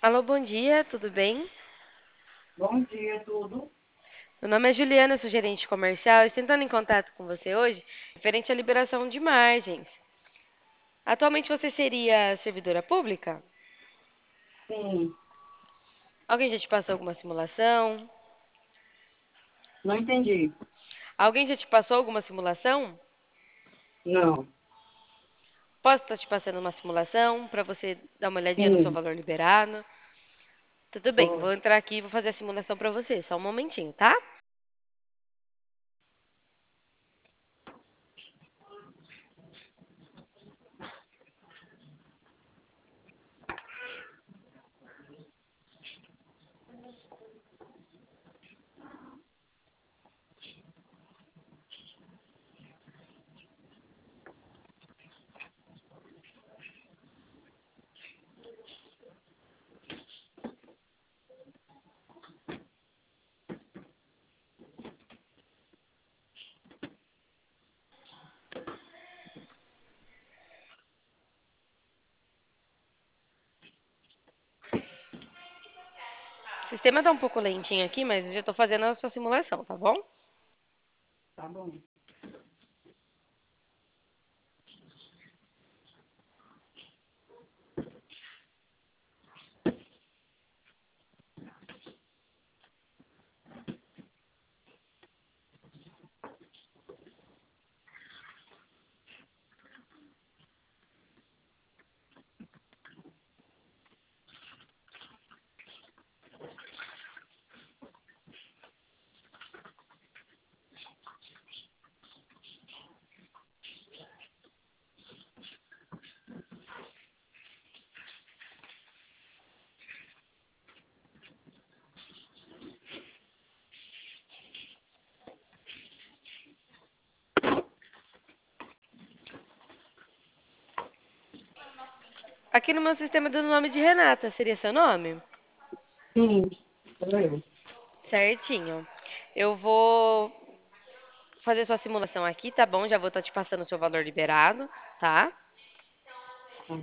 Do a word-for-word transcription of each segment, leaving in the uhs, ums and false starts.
Alô, bom dia, tudo bem? Bom dia, tudo? Meu nome é Juliana, sou gerente comercial. Estou entrando em contato com você hoje, referente à liberação de margens. Atualmente você seria servidora pública? Sim, Alguém já te passou alguma simulação? não entendi. Alguém já te passou alguma simulação? Não, Posso estar te passando uma simulação para você dar uma olhadinha no seu sim, valor liberado? Tudo bem, vou pode. entrar aqui e vou fazer a simulação para você. Só um momentinho, tá? O sistema está um pouco lentinho aqui, mas eu já estou fazendo a sua simulação, tá bom? Tá bom. Aqui no meu sistema deu o nome de Renata, seria seu nome? Sim, sou eu. Certinho. Eu vou fazer sua simulação aqui, tá bom? Já vou estar te passando o seu valor liberado, tá? Tá.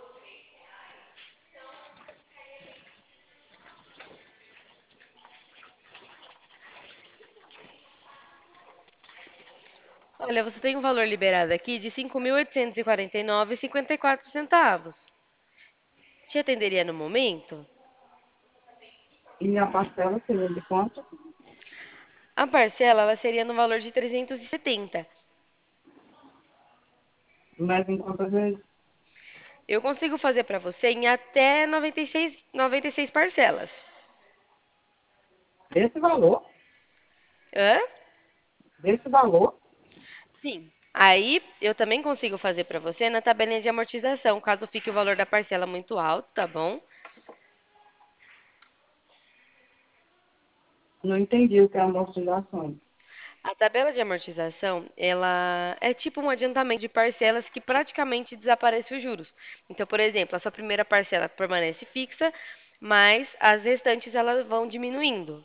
Olha, você tem um valor liberado aqui de cinco mil oitocentos e quarenta e nove e cinquenta e quatro centavos. Te atenderia no momento? E a parcela seria de quanto? A parcela, ela seria no valor de trezentos e setenta. Mas em quantas vezes? Eu consigo fazer para você em até noventa e seis, noventa e seis parcelas. Desse valor? Hã? Desse valor? Sim. Aí eu também consigo fazer para você na tabelinha de amortização, caso fique o valor da parcela muito alto, tá bom? Não entendi o que é amortização. A tabela de amortização, ela é tipo um adiantamento de parcelas que praticamente desaparece os juros. Então, por exemplo, a sua primeira parcela permanece fixa, mas as restantes elas vão diminuindo.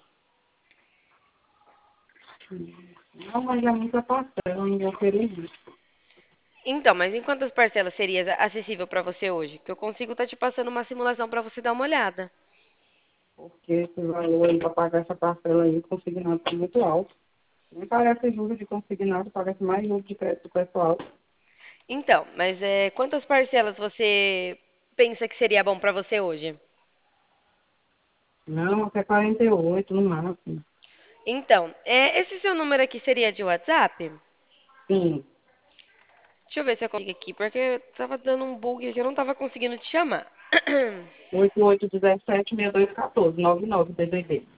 Não, mas é muita parcela, não vou querer isso. Então, mas em quantas parcelas seria acessível para você hoje? Que eu consigo estar te passando uma simulação para você dar uma olhada. Porque esse valor aí para pagar essa parcela aí, consignado, é muito alto. Nem parece juros de consignado, parece mais juros de crédito pessoal. Então, mas é, quantas parcelas você pensa que seria bom para você hoje? Não, até quarenta e oito no máximo. Então, é, esse seu número aqui seria de WhatsApp? Sim. Deixa eu ver se eu consigo aqui, porque tava dando um bug aqui, eu não tava conseguindo te chamar. oito oito um sete, seis dois um quatro, nove nove D D D.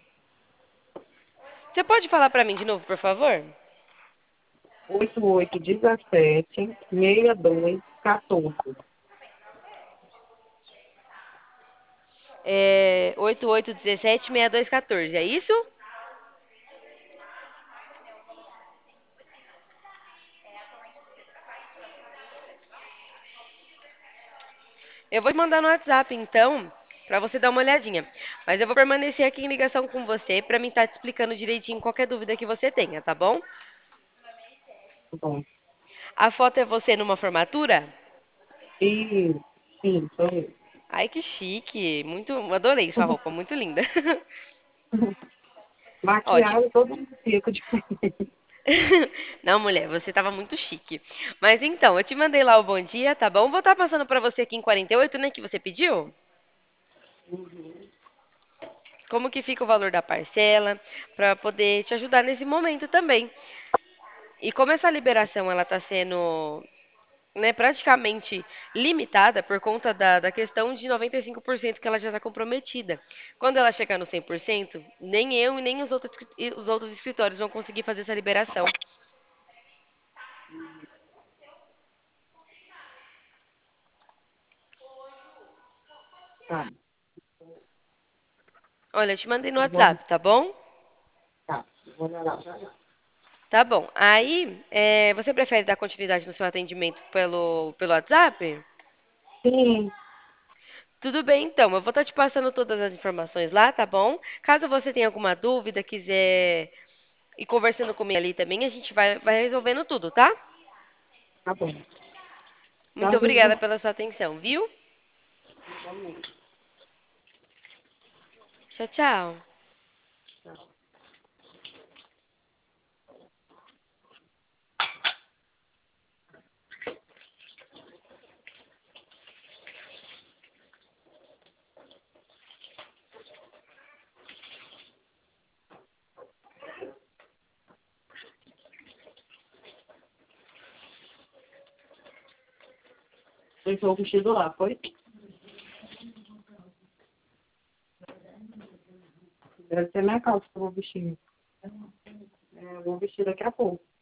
Você pode falar pra mim de novo, por favor? oito oito um sete, seis dois um quatro. É oito oito um sete, seis dois um quatro, é isso? Eu vou te mandar no WhatsApp, então, pra você dar uma olhadinha. Mas eu vou permanecer aqui em ligação com você pra mim estar te explicando direitinho qualquer dúvida que você tenha, tá bom? Tá bom. A foto é você numa formatura? E, sim, sou eu. Ai, que chique. Muito, adorei sua roupa, muito linda. Ótimo. Maquiagem, todo mundo fica diferente. Não, mulher, você tava muito chique. Mas então, eu te mandei lá o bom dia, tá bom? Vou estar passando pra você aqui em quarenta e oito, né, que você pediu? Como que fica o valor da parcela, pra poder te ajudar nesse momento também. E como essa liberação ela tá sendo, né, praticamente limitada por conta da, da questão de noventa e cinco por cento que ela já está comprometida. Quando ela chegar no cem por cento, nem eu e nem os outros, os outros escritórios vão conseguir fazer essa liberação. Tá, Olha, eu te mandei no eu vou, WhatsApp, tá bom? tá, eu vou olhar lá já já. Tá bom. Aí, é, você prefere dar continuidade no seu atendimento pelo, pelo WhatsApp? Sim, Tudo bem, então. Eu vou estar te passando todas as informações lá, tá bom? Caso você tenha alguma dúvida, quiser ir conversando comigo ali também, a gente vai, vai resolvendo tudo, tá? tá bom. Muito Tchau, obrigada Vivi. pela sua atenção, viu? Tchau, tchau. Deixou o vestido lá, foi? Deve ser minha calça que eu vou vestir. É, eu vou vestir daqui a pouco.